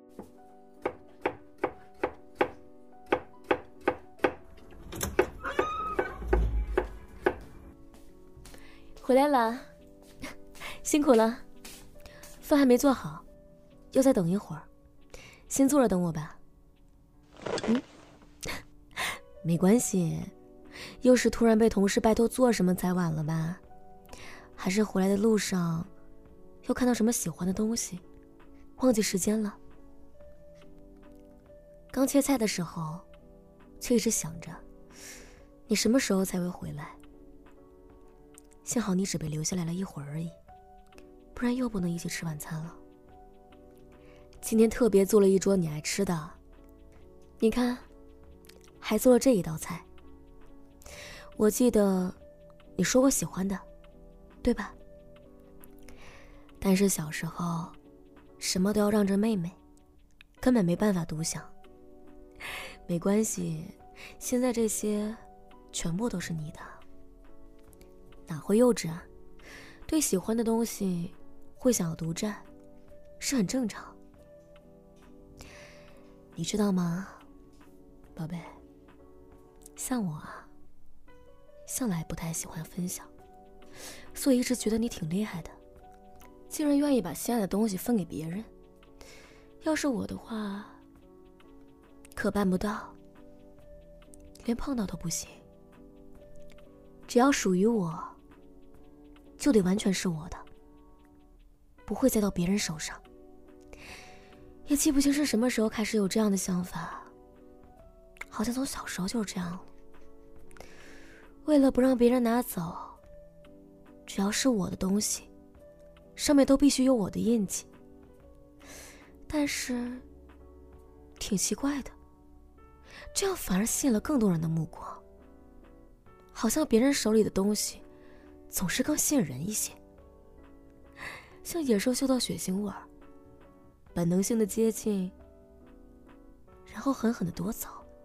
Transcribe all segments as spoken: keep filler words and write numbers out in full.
回来了，辛苦了。饭还没做好，要再等一会儿，先坐着等我吧。嗯，没关系，又是突然被同事拜托做什么才晚了吧？还是回来的路上又看到什么喜欢的东西，忘记时间了？刚切菜的时候，就一直想着你什么时候才会回来。幸好你只被留下来了一会儿而已，不然又不能一起吃晚餐了。今天特别做了一桌你爱吃的，你看，还做了这一道菜。我记得你说过喜欢的，对吧？但是小时候，什么都要让着妹妹，根本没办法独享。没关系，现在这些全部都是你的。哪会幼稚啊？对喜欢的东西会想要独占，是很正常。你知道吗，宝贝？像我啊，向来不太喜欢分享，所以一直觉得你挺厉害的，竟然愿意把心爱的东西分给别人。要是我的话，可办不到，连碰到都不行。只要属于我，就得完全是我的，不会再到别人手上。也记不清是什么时候开始有这样的想法，好像从小时候就是这样了。为了不让别人拿走，只要是我的东西，上面都必须有我的印记。但是挺奇怪的，这样反而吸引了更多人的目光，好像别人手里的东西总是更吸引人一些，像野兽嗅到血腥味儿，本能性的接近，然后狠狠的夺走。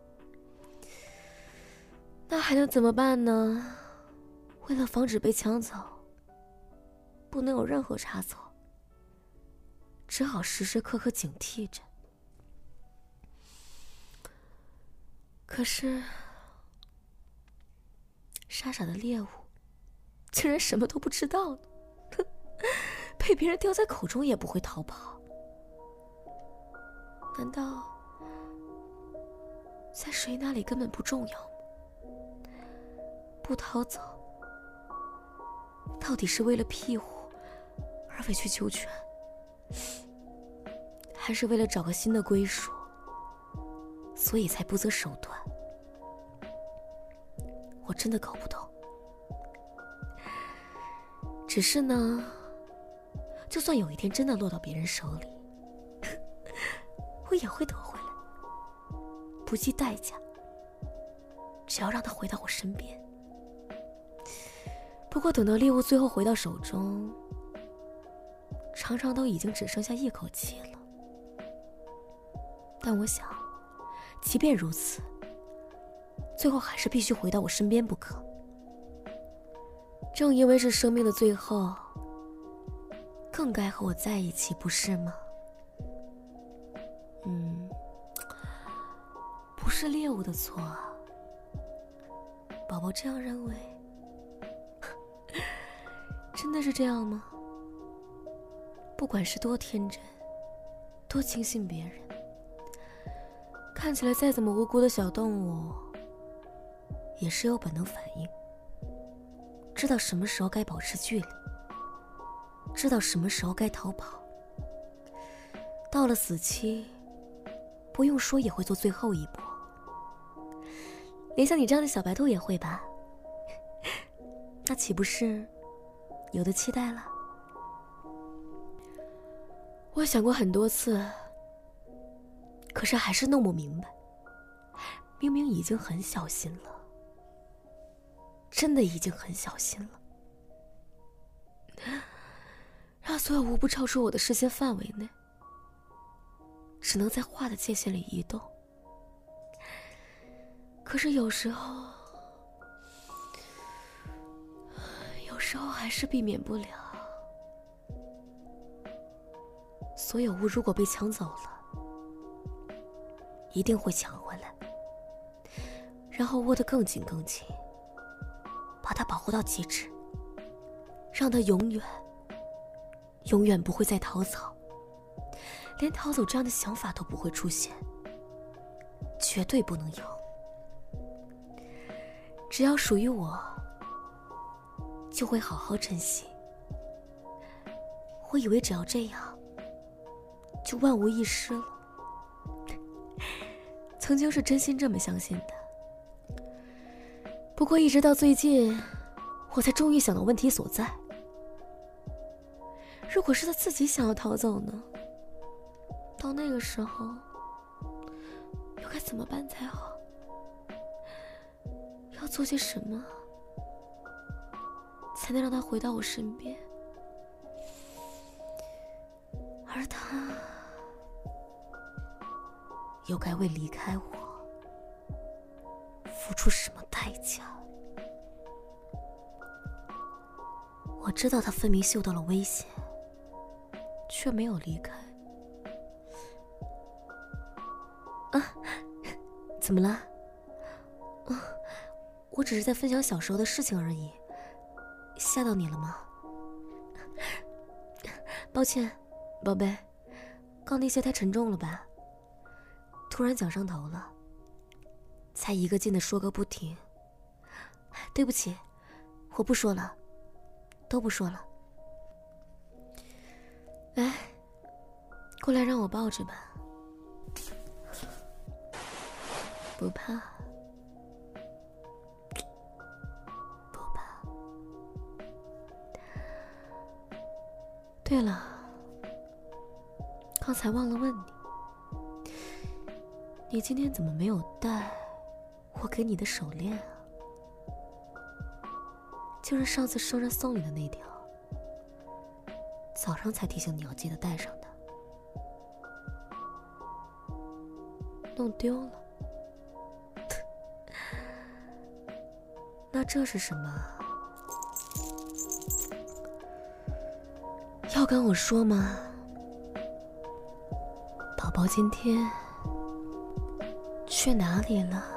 那还能怎么办呢？为了防止被抢走，不能有任何差错，只好时时刻刻警惕着。可是傻傻的猎物竟然什么都不知道呢，被别人叼在口中也不会逃跑。难道在谁那里根本不重要吗？不逃走，到底是为了庇护而委曲求全，还是为了找个新的归属，所以才不择手段？我真的搞不懂。只是呢，就算有一天真的落到别人手里，我也会得回来，不计代价，只要让他回到我身边。不过等到猎物最后回到手中，常常都已经只剩下一口气了。但我想，即便如此，最后还是必须回到我身边不可。正因为是生命的最后，更该和我在一起，不是吗？嗯，不是猎物的错啊。宝宝这样认为，真的是这样吗？不管是多天真，多轻信别人，看起来再怎么无辜的小动物，也是有本能反应，知道什么时候该保持距离，知道什么时候该逃跑。到了死期，不用说也会做最后一搏。连像你这样的小白兔也会吧？那岂不是有的期待了？我想过很多次，可是还是弄不明白。明明已经很小心了，真的已经很小心了，让所有物不超出我的视线范围内，只能在画的界限里移动。可是有时候，有时候还是避免不了。所有物如果被抢走了， 一定会抢回来，然后握得更紧更紧，把他保护到极致，让他永远永远不会再逃走，连逃走这样的想法都不会出现，绝对不能有。只要属于我，就会好好珍惜。我以为只要这样，就万无一失了。曾经是真心这么相信的。不过一直到最近，我才终于想到问题所在。如果是他自己想要逃走呢？到那个时候，又该怎么办才好？要做些什么，才能让他回到我身边？而他，又该为离开我，付出什么代价？我知道他分明嗅到了危险，却没有离开。啊，怎么了？啊，我只是在分享小时候的事情而已，吓到你了吗？抱歉，宝贝，刚那些太沉重了吧？突然讲上头了，才一个劲的说个不停。对不起，我不说了，都不说了。来，过来让我抱着吧。不怕，不怕。对了，刚才忘了问你，你今天怎么没有带我给你的手链啊？就是上次生日送你的那条，早上才提醒你要记得带上的，弄丢了。那这是什么？要跟我说吗？宝宝今天去哪里了？